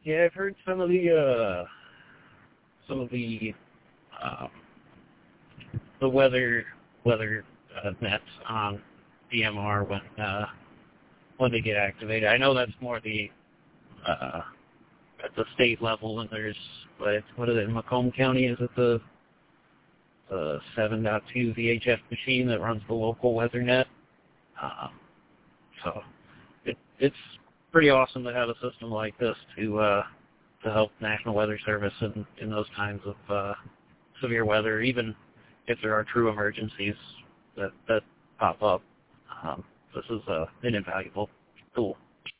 Yeah, I've heard some of the weather nets on DMR when they get activated. I know that's more the at the state level, and there's what is it in Macomb County? Is it the 7.2 VHF machine that runs the local weather net? So it's pretty awesome to have a system like this to help National Weather Service in those kinds of severe weather, even if there are true emergencies that pop up. This is an invaluable tool.